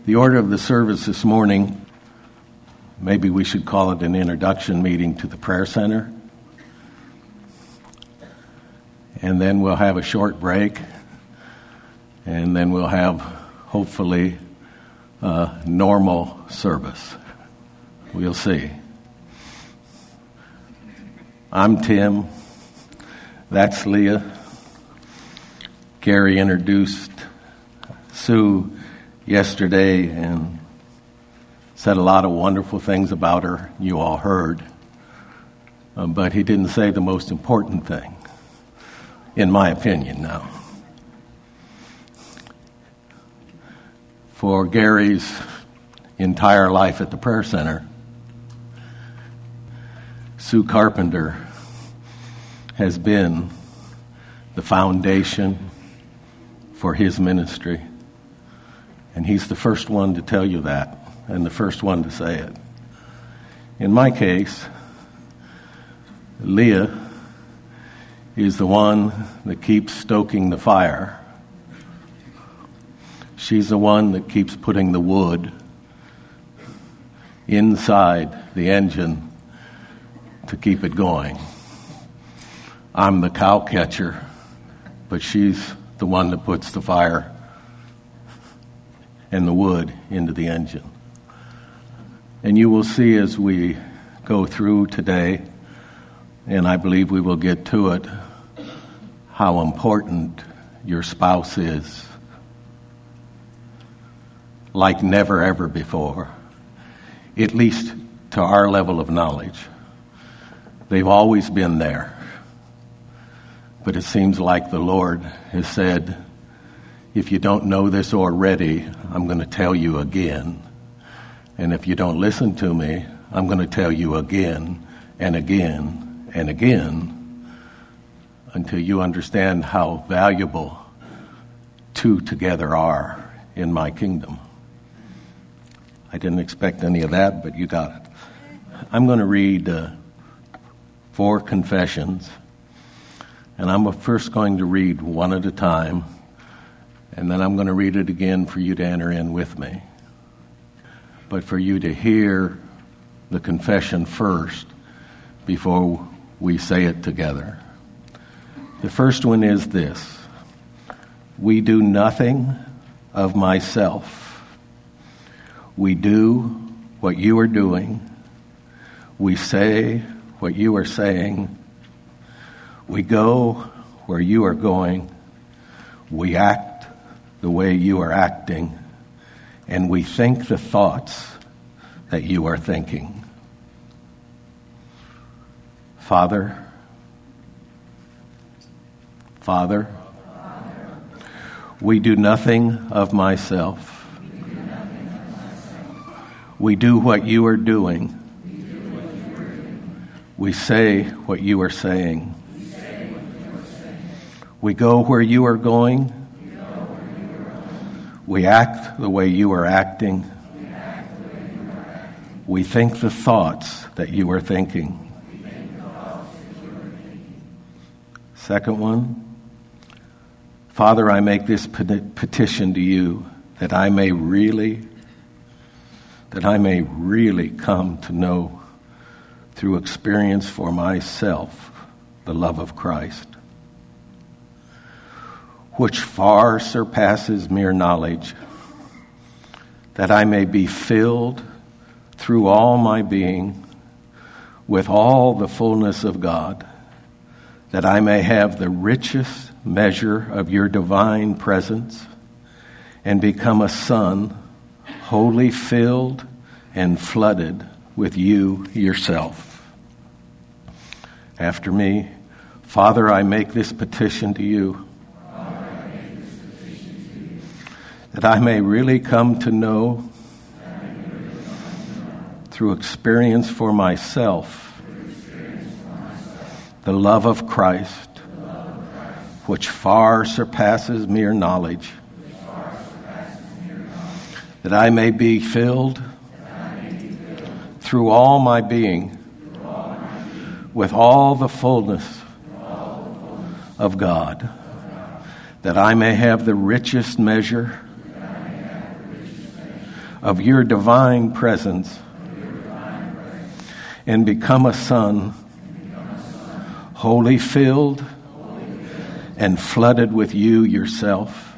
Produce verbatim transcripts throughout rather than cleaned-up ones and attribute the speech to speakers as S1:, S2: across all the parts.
S1: The order of the service this morning, maybe we should call it an introduction meeting to the prayer center. And then we'll have a short break. And then we'll have, hopefully, a normal service. We'll see. I'm Tim. That's Leah. Gary introduced Sue yesterday and said a lot of wonderful things about her. You all heard. Um, but he didn't say the most important thing, in my opinion now. For Gary's entire life at the prayer center, Sue Carpenter has been the foundation for his ministry. And he's the first one to tell you that, and the first one to say it. In my case, Leah is the one that keeps stoking the fire. She's the one that keeps putting the wood inside the engine to keep it going. I'm the cow catcher, but she's the one that puts the fire and the wood into the engine. And you will see as we go through today, and I believe we will get to it, how important your spouse is, like never ever before, at least to our level of knowledge. They've always been there. But it seems like the Lord has said, if you don't know this already, I'm going to tell you again. And if you don't listen to me, I'm going to tell you again and again and again until you understand how valuable two together are in my kingdom. I didn't expect any of that, but you got it. I'm going to read uh, four confessions, and I'm first going to read one at a time, and then I'm going to read it again for you to enter in with me. But for you to hear the confession first before we say it together. The first one is this: we do nothing of myself. We do what you are doing. We say what you are saying. We go where you are going. We act the way you are acting. And we think the thoughts that you are thinking. Father, Father, we do nothing of myself. We do what you are doing. We say what you are saying. We go where you are going. We act the way you are acting. We think the thoughts that you are thinking. Second one, Father, I make this petition to you that I may really, that I may really come to know through experience for myself the love of Christ, which far surpasses mere knowledge, that I may be filled through all my being with all the fullness of God, that I may have the richest measure of your divine presence and become a son wholly filled and flooded with you yourself. After me, Father, I make this petition to you, that I may really come to know through experience for myself the love of Christ, which far surpasses mere knowledge, that I may be filled through all my being with all the fullness of God, that I may have the richest measure of your divine presence and become a son, wholly filled and flooded with you yourself.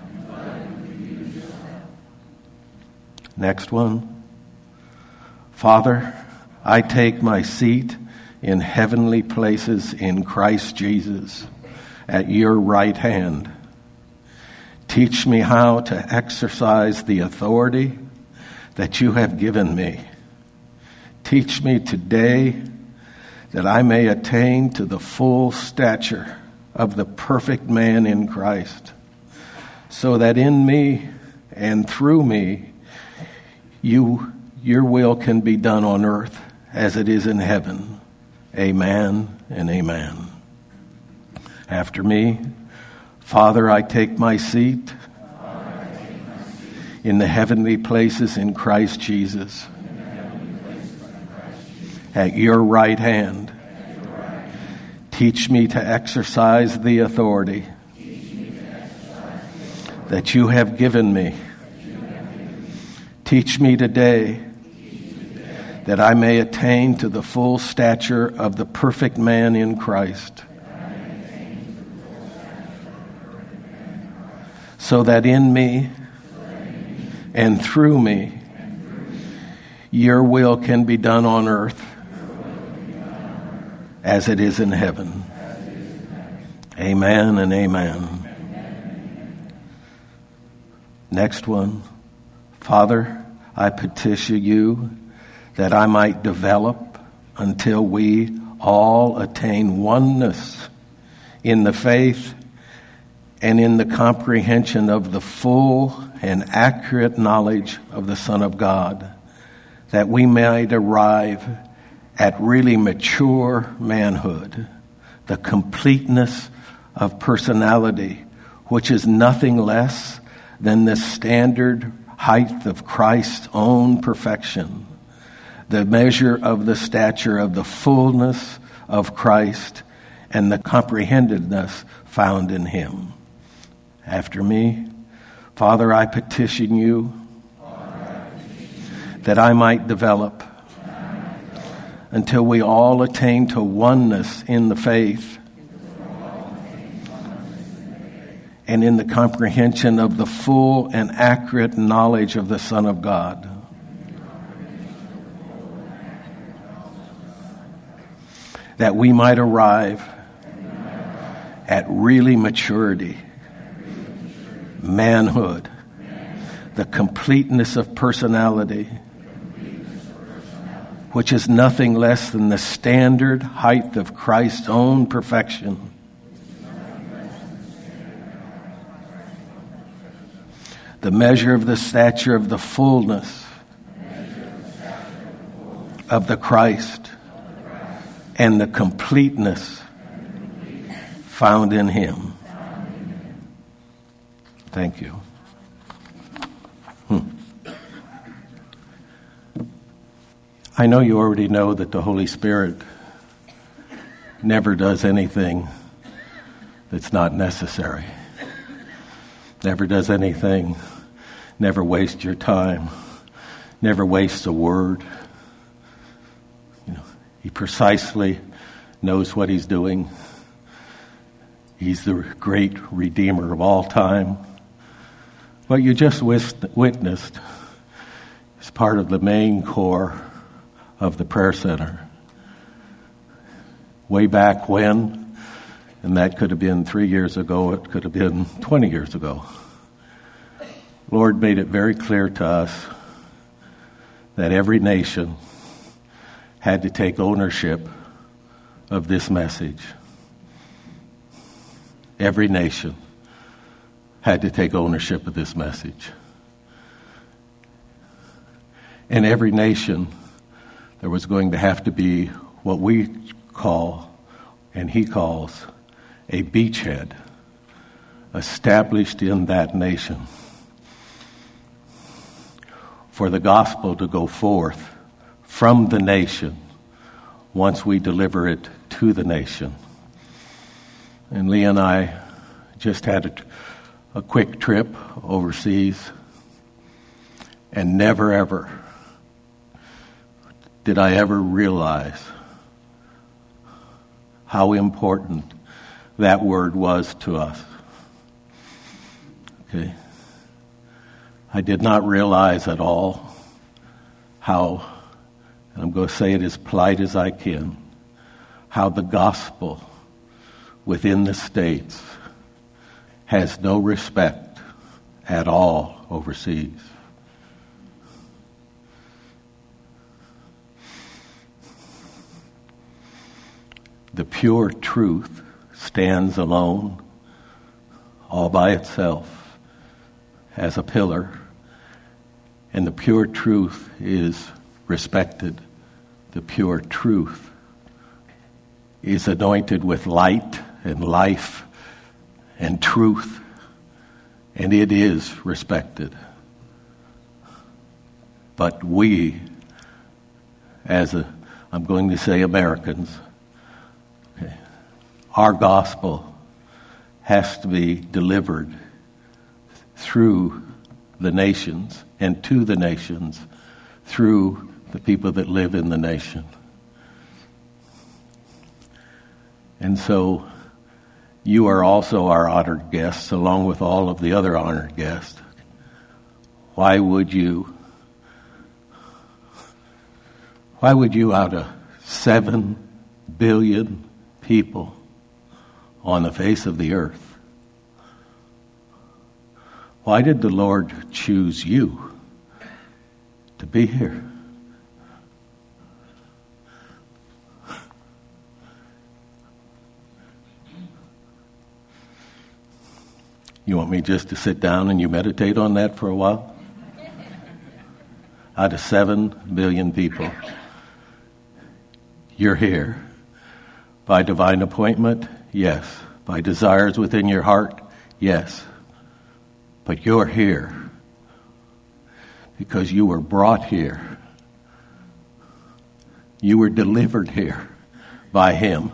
S1: Next one. Father, I take my seat in heavenly places in Christ Jesus at your right hand. Teach me how to exercise the authority that you have given me. Teach me today that I may attain to the full stature of the perfect man in Christ, so that in me and through me, you, your will can be done on earth as it is in heaven. Amen and amen. After me. Father, I take my seat in the heavenly places in Christ Jesus at your right hand. Teach me to exercise the authority that you have given me. Teach me today that I may attain to the full stature of the perfect man in Christ, so that in me and through me, your will can be done on earth as it is in heaven. Amen and amen. Next one. Father, I petition you that I might develop until we all attain oneness in the faith and in the comprehension of the full and accurate knowledge of the Son of God, that we might arrive at really mature manhood, the completeness of personality, which is nothing less than the standard height of Christ's own perfection, the measure of the stature of the fullness of Christ and the comprehendedness found in him. After me, Father, I petition you that I might develop until we all attain to oneness in the faith and in the comprehension of the full and accurate knowledge of the Son of God, that we might arrive at really maturity, manhood, the completeness of personality, which is nothing less than the standard height of Christ's own perfection, the measure of the stature of the fullness of the Christ, and the completeness found in him. Thank you. Hmm. I know you already know that the Holy Spirit never does anything that's not necessary. Never does anything, never wastes your time, never wastes a word. You know, he precisely knows what he's doing. He's the great Redeemer of all time. What you just witnessed is part of the main core of the prayer center. Way back when, and that could have been three years ago, it could have been twenty years ago, Lord made it very clear to us that every nation had to take ownership of this message. Every nation had to take ownership of this message. In every nation, there was going to have to be what we call, and he calls, a beachhead established in that nation for the gospel to go forth from the nation once we deliver it to the nation. And Lee and I just had a, a quick trip overseas, And never ever did I ever realize how important that word was to us. Okay. I did not realize at all how, and I'm going to say it as polite as I can, how the gospel within the States has no respect at all overseas. The pure truth stands alone, all by itself, as a pillar, and the pure truth is respected. The pure truth is anointed with light and life and truth, and it is respected. But we, as a, I'm going to say Americans, okay, our gospel has to be delivered through the nations and to the nations through the people that live in the nation. And so you are also our honored guests, along with all of the other honored guests. Why would you, why would you out of seven billion people on the face of the earth, why did the Lord choose you to be here? You want me just to sit down and you meditate on that for a while? Out of seven billion people, you're here. By divine appointment? Yes. By desires within your heart? Yes. But you're here because you were brought here. You were delivered here by Him,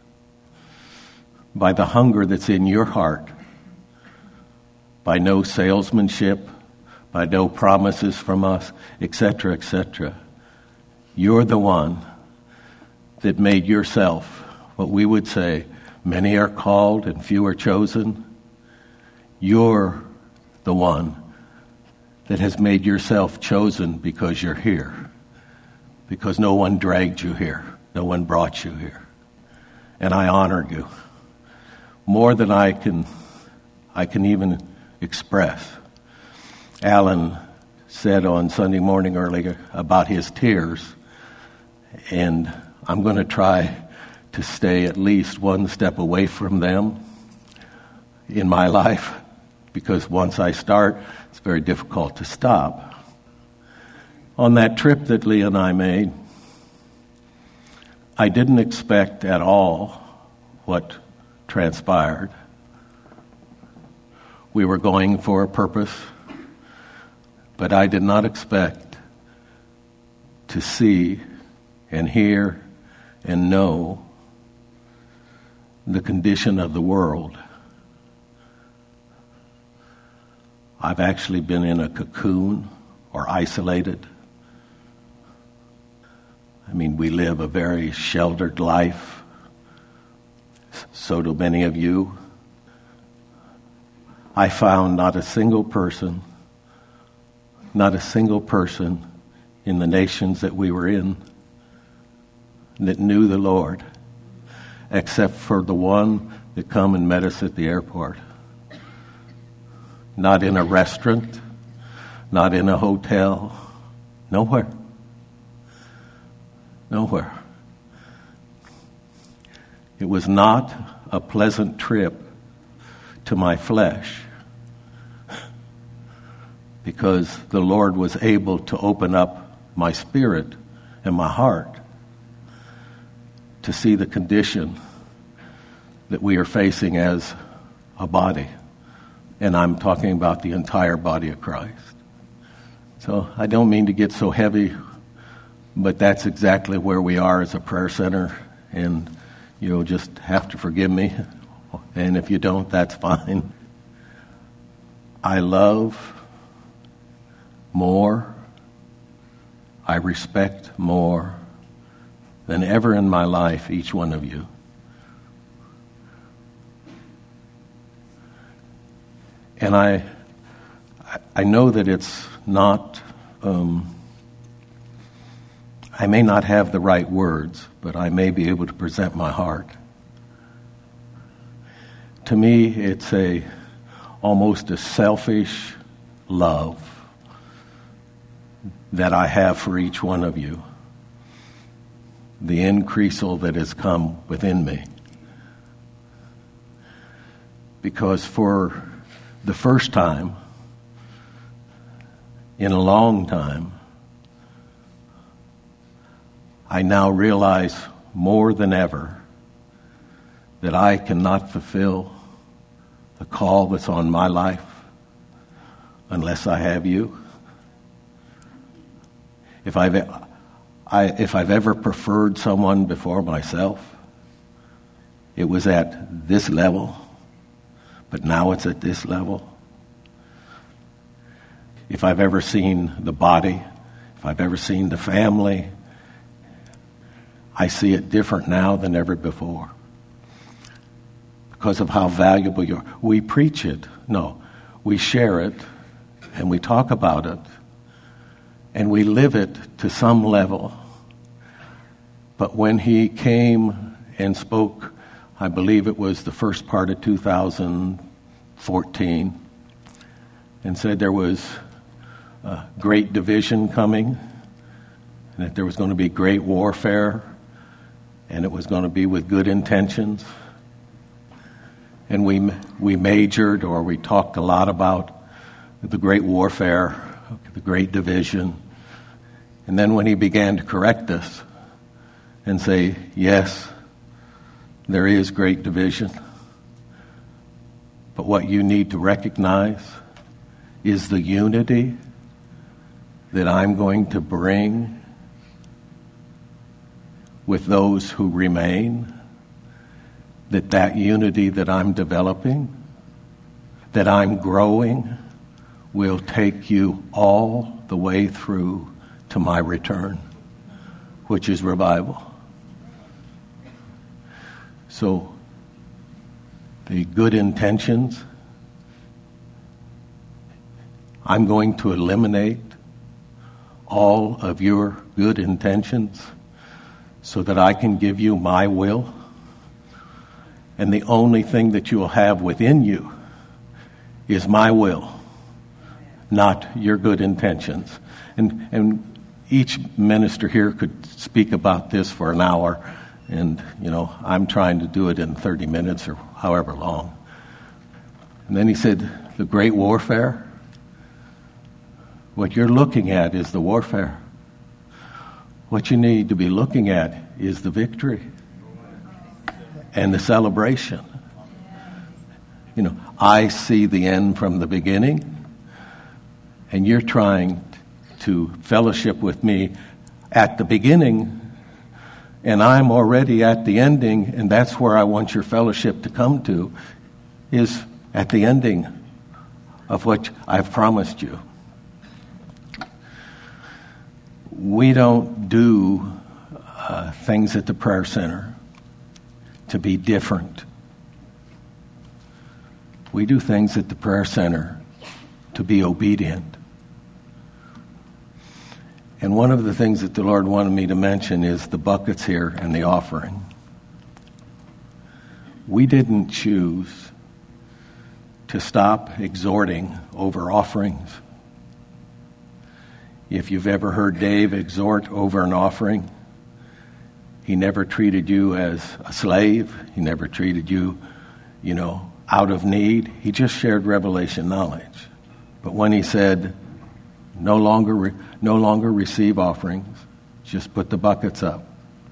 S1: by the hunger that's in your heart, by no salesmanship, by no promises from us, et cetera, et cetera. You're the one that made yourself, what we would say, many are called and few are chosen. You're the one that has made yourself chosen because you're here, because no one dragged you here, no one brought you here. And I honor you more than I can, I can even express. Alan said on Sunday morning earlier about his tears, and I'm going to try to stay at least one step away from them in my life, because once I start, it's very difficult to stop. On that trip that Lee and I made, I didn't expect at all what transpired. We were going for a purpose, but I did not expect to see and hear and know the condition of the world. I've actually been in a cocoon or isolated. I mean, we live a very sheltered life. So do many of you. I found not a single person, not a single person in the nations that we were in that knew the Lord, except for the one that come and met us at the airport. Not in a restaurant, not in a hotel, nowhere. Nowhere. It was not a pleasant trip to my flesh, because the Lord was able to open up my spirit and my heart to see the condition that we are facing as a body. And I'm talking about the entire body of Christ. So I don't mean to get so heavy, but that's exactly where we are as a prayer center. And you'll just have to forgive me. And if you don't, that's fine. I love more I respect more than ever in my life each one of you. And I, I know that it's not, um, I may not have the right words, but I may be able to present my heart. To me, it's a almost a selfish love that I have for each one of you. The increasal that has come within me. Because for the first time in a long time, I now realize more than ever that I cannot fulfill the call that's on my life unless I have you. If I've, I, if I've ever preferred someone before myself, it was at this level, but now it's at this level. If I've ever seen the body, if I've ever seen the family, I see it different now than ever before. Because of how valuable you are. We preach it. No, we share it, and we talk about it, and we live it to some level. But when he came and spoke, I believe it was the first part of two thousand fourteen, and said there was a great division coming, and that there was going to be great warfare, and it was going to be with good intentions. And we we majored, or we talked a lot about the great warfare, the great division. And then when he began to correct us and say, yes, there is great division, but what you need to recognize is the unity that I'm going to bring with those who remain, that that unity that I'm developing, that I'm growing, will take you all the way through to my return, which is revival. So, the good intentions, I'm going to eliminate all of your good intentions so that I can give you my will. And the only thing that you will have within you is my will, not your good intentions. And and each minister here could speak about this for an hour, and you know I'm trying to do it in thirty minutes or however long. And then he said, the great warfare. What you're looking at is the warfare. What you need to be looking at is the victory and the celebration. You know, I see the end from the beginning, and you're trying to fellowship with me at the beginning, and I'm already at the ending, and that's where I want your fellowship to come to, is at the ending of what I've promised you. We don't do uh, things at the prayer center to be different. We do things at the prayer center to be obedient. And one of the things that the Lord wanted me to mention is the buckets here and the offering. We didn't choose to stop exhorting over offerings. If you've ever heard Dave exhort over an offering, he never treated you as a slave. He never treated you, you know, out of need. He just shared revelation knowledge. But when he said, no longer, re- no longer receive offerings, just put the buckets up,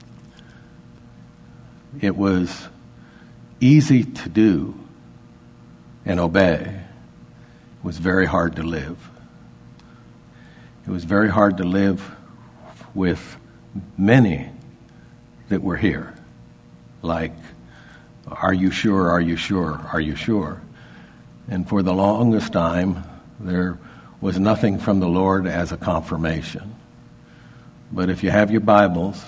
S1: it was easy to do and obey. It was very hard to live. It was very hard to live with many that were here. Like, are you sure, are you sure, are you sure? And for the longest time, there was nothing from the Lord as a confirmation. But if you have your Bibles,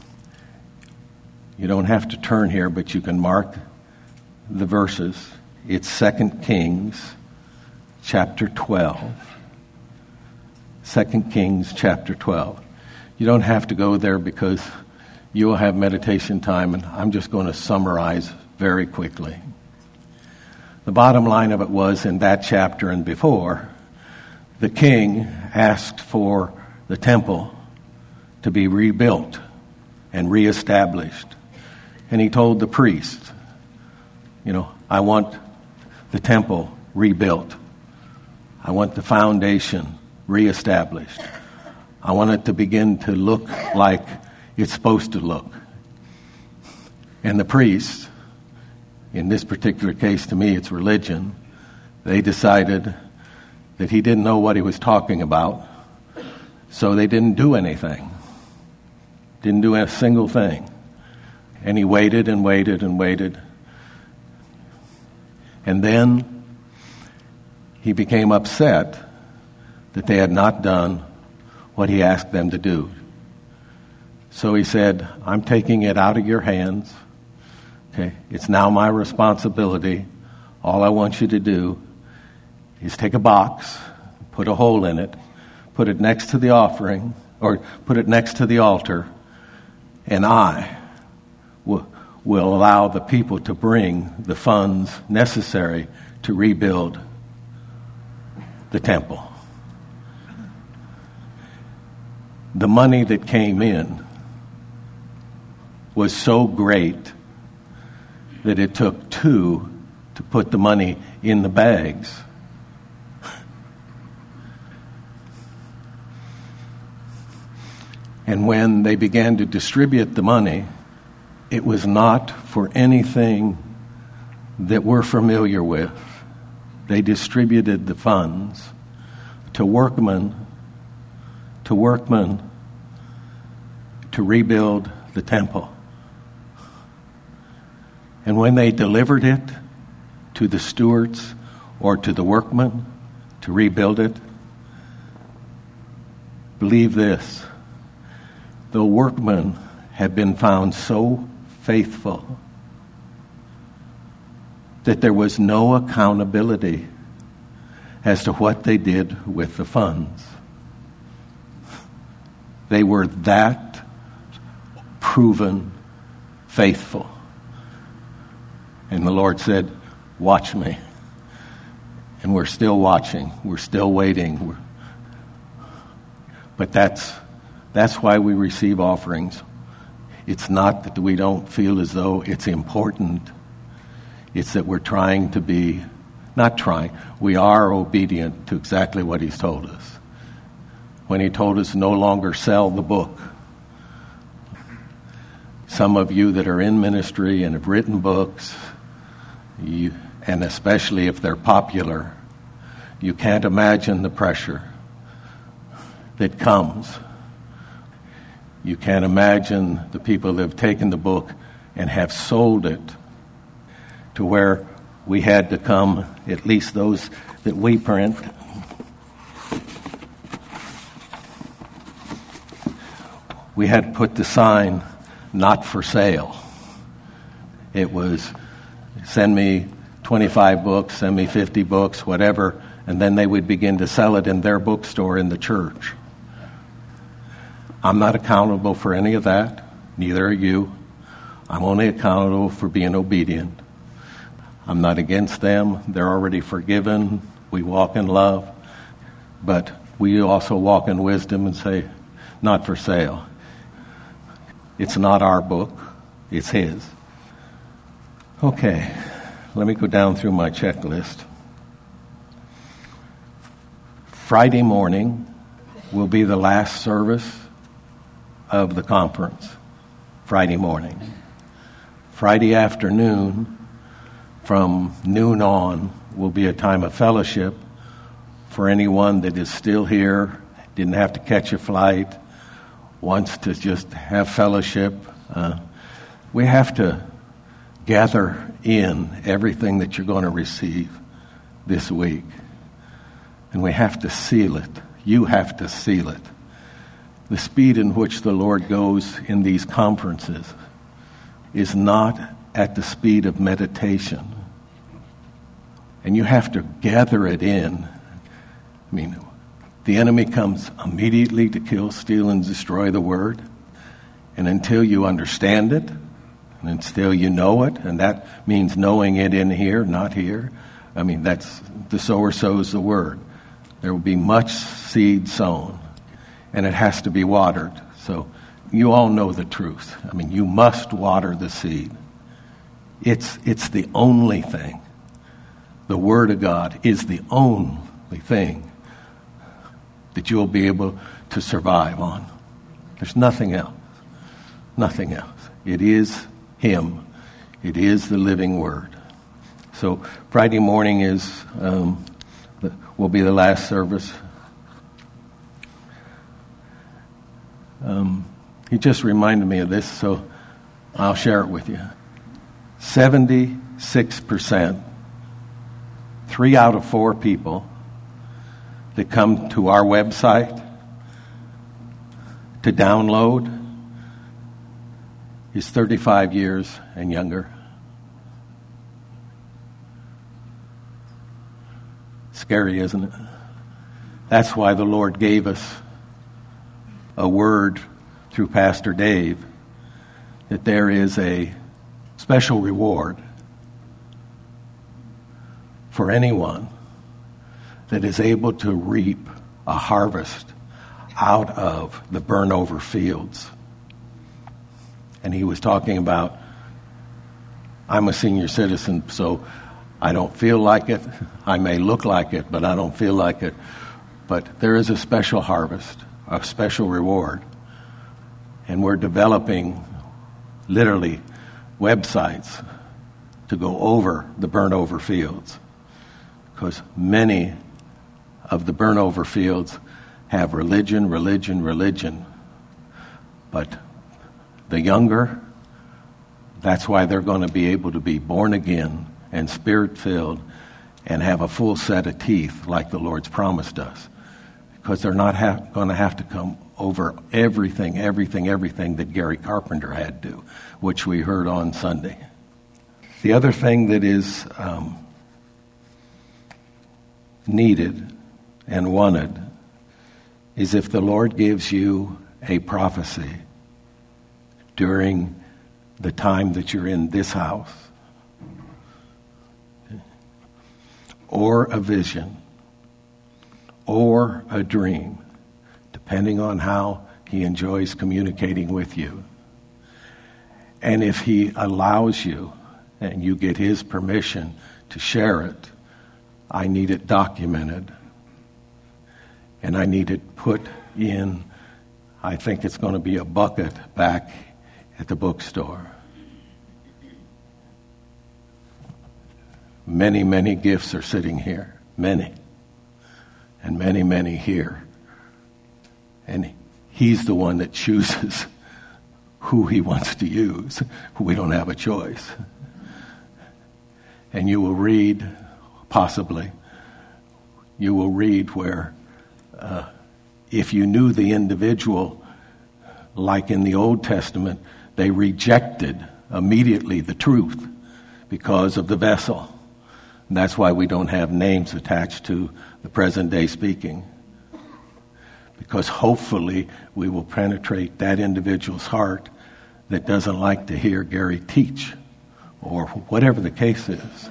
S1: you don't have to turn here, but you can mark the verses. It's Second Kings chapter twelve. Second Kings chapter twelve. You don't have to go there because you will have meditation time, and I'm just going to summarize very quickly. The bottom line of it was, in that chapter and before, the king asked for the temple to be rebuilt and reestablished. And he told the priest, you know, I want the temple rebuilt. I want the foundation reestablished. I want it to begin to look like it's supposed to look. And the priests, in this particular case, to me, it's religion, they decided that he didn't know what he was talking about, so they didn't do anything. Didn't do a single thing. And he waited and waited and waited. And then he became upset that they had not done what he asked them to do. So he said, I'm taking it out of your hands. Okay, it's now my responsibility. All I want you to do is take a box, put a hole in it, put it next to the offering, or put it next to the altar, and I will, will allow the people to bring the funds necessary to rebuild the temple. The money that came in was so great that it took two to put the money in the bags. And when they began to distribute the money, it was not for anything that we're familiar with. They distributed the funds to workmen, to workmen to rebuild the temple. And when they delivered it to the stewards or to the workmen to rebuild it, believe this, the workmen had been found so faithful that there was no accountability as to what they did with the funds. They were that proven faithful. And the Lord said, watch me. And we're still watching. We're still waiting. We're... But that's that's why we receive offerings. It's not that we don't feel as though it's important. It's that we're trying to be, not trying, we are obedient to exactly what He's told us. When He told us no longer sell the book. Some of you that are in ministry and have written books, you, and especially if they're popular, you can't imagine the pressure that comes. You can't imagine the people that have taken the book and have sold it to where we had to come, at least those that we print, we had to put the sign, not for sale. It was, send me twenty-five books, send me fifty books, whatever, and then they would begin to sell it in their bookstore in the church. I'm not accountable for any of that, neither are you. I'm only accountable for being obedient. I'm not against them. They're already forgiven. We walk in love. But we also walk in wisdom and say, not for sale. It's not our book. It's His. Okay, let me go down through my checklist. Friday morning will be the last service of the conference. Friday morning. Friday afternoon, from noon on, will be a time of fellowship for anyone that is still here, didn't have to catch a flight, wants to just have fellowship. Uh, we have to gather in everything that you're going to receive this week. And we have to seal it. You have to seal it. the speed in which the Lord goes in these conferences is not at the speed of meditation. And you have to gather it in. I mean, the enemy comes immediately to kill, steal, and destroy the word. And until you understand it, and until you know it, and that means knowing it in here, not here. I mean, that's the sower sows the word. There will be much seed sown, and it has to be watered. So you all know the truth. I mean, you must water the seed. It's it's the only thing. The Word of God is the only thing that you'll be able to survive on. There's nothing else. Nothing else. It is Him. It is the living Word. So Friday morning is um, the, will be the last service. Um, he just reminded me of this, so I'll share it with you. seventy-six percent, three out of four people that come to our website to download is thirty-five years and younger. Scary, isn't it? That's why the Lord gave us a word through Pastor Dave that there is a special reward for anyone that is able to reap a harvest out of the burn-over fields. And he was talking about, I'm a senior citizen, so I don't feel like it. I may look like it, but I don't feel like it. But there is a special harvest, a special reward. And we're developing, literally, websites to go over the burn-over fields. Because many of the burn-over fields have religion, religion, religion. But the younger, that's why they're going to be able to be born again and spirit-filled and have a full set of teeth like the Lord's promised us. Because they're not ha- going to have to come over everything, everything, everything that Gary Carpenter had to, which we heard on Sunday. The other thing that is um, needed and wanted is if the Lord gives you a prophecy during the time that you're in this house, or a vision, or a dream, depending on how he enjoys communicating with you. And if he allows you, and you get his permission to share it, I need it documented. And I need it put in, I think it's going to be a bucket back at the bookstore. Many, many gifts are sitting here. Many. And many, many here. And he's the one that chooses who he wants to use. We don't have a choice. And you will read, possibly, you will read where uh, if you knew the individual, like in the Old Testament, they rejected immediately the truth because of the vessel. And that's why we don't have names attached to the present day speaking. Because hopefully we will penetrate that individual's heart that doesn't like to hear Gary teach, or whatever the case is.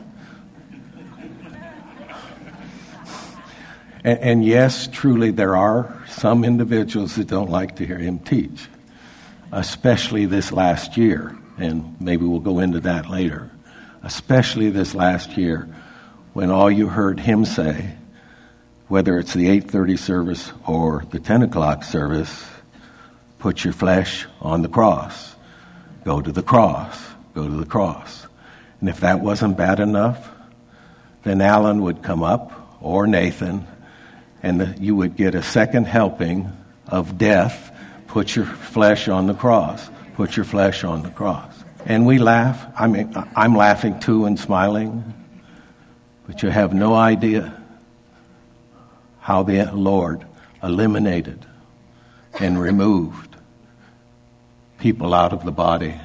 S1: and, and yes, truly there are some individuals that don't like to hear him teach, especially this last year, and maybe we'll go into that later. Especially this last year, when all you heard him say, whether it's the eight thirty service or the ten o'clock service, put your flesh on the cross. Go to the cross. Go to the cross. And if that wasn't bad enough, then Alan would come up, or Nathan, and the, you would get a second helping of death. Put your flesh on the cross. Put your flesh on the cross. And we laugh. I mean, I'm laughing too and smiling. But you have no idea how the Lord eliminated and removed people out of the body.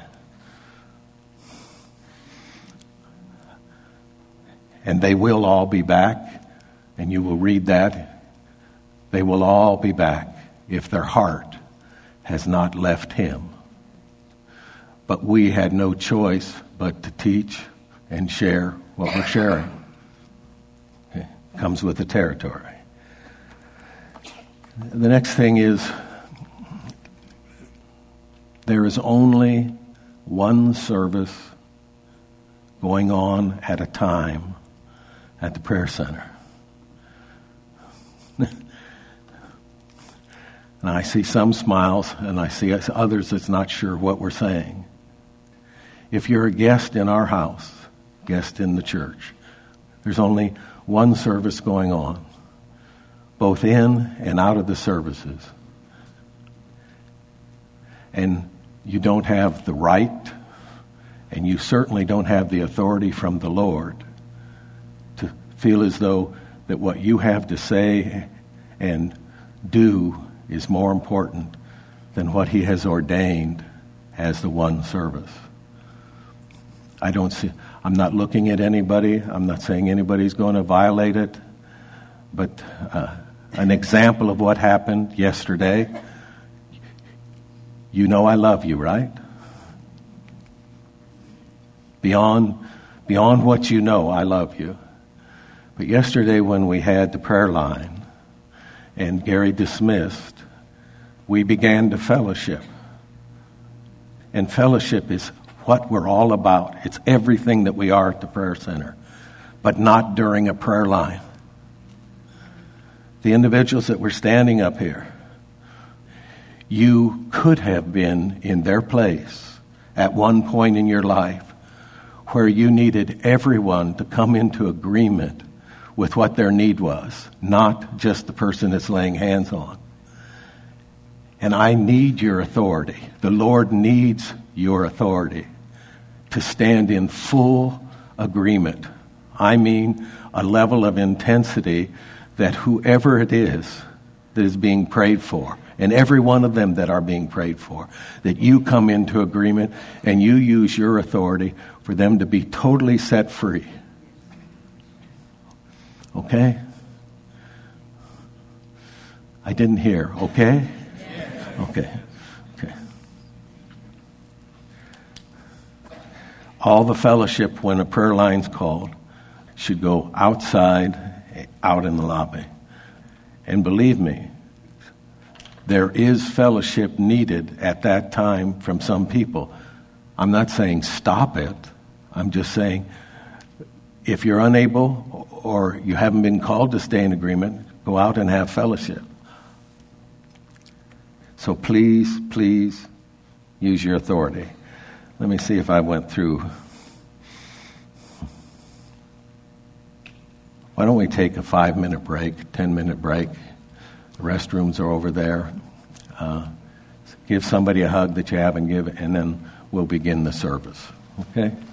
S1: And they will all be back, and you will read that. They will all be back if their heart has not left him. But we had no choice but to teach and share what we're sharing. It comes with the territory. The next thing is, there is only one service going on at a time at the prayer center. And I see some smiles, and I see others that's not sure what we're saying. If you're a guest in our house, guest in the church, there's only one service going on, both in and out of the services. And you don't have the right, and you certainly don't have the authority from the Lord to feel as though that what you have to say and do is more important than what he has ordained as the one service. I don't see, I'm not looking at anybody. I'm not saying anybody's going to violate it. But uh, an example of what happened yesterday, you know I love you, right? Beyond, beyond what you know, I love you. But yesterday when we had the prayer line and Gary dismissed, we began to fellowship. And fellowship is what we're all about. It's everything that we are at the prayer center, but not during a prayer line. The individuals that were standing up here, you could have been in their place at one point in your life where you needed everyone to come into agreement with what their need was, not just the person that's laying hands on. And I need your authority. The Lord needs your authority to stand in full agreement. I mean, a level of intensity that whoever it is that is being prayed for, and every one of them that are being prayed for, that you come into agreement and you use your authority for them to be totally set free. Okay? I didn't hear. Okay? Okay. Okay. All the fellowship, when a prayer line's called, should go outside, out in the lobby. And believe me, there is fellowship needed at that time from some people. I'm not saying stop it. I'm just saying if you're unable or you haven't been called to stay in agreement, go out and have fellowship. So please, please use your authority. Let me see if I went through. Why don't we take a five-minute break, ten-minute break? The restrooms are over there. Uh, give somebody a hug that you haven't given, and then we'll begin the service. Okay?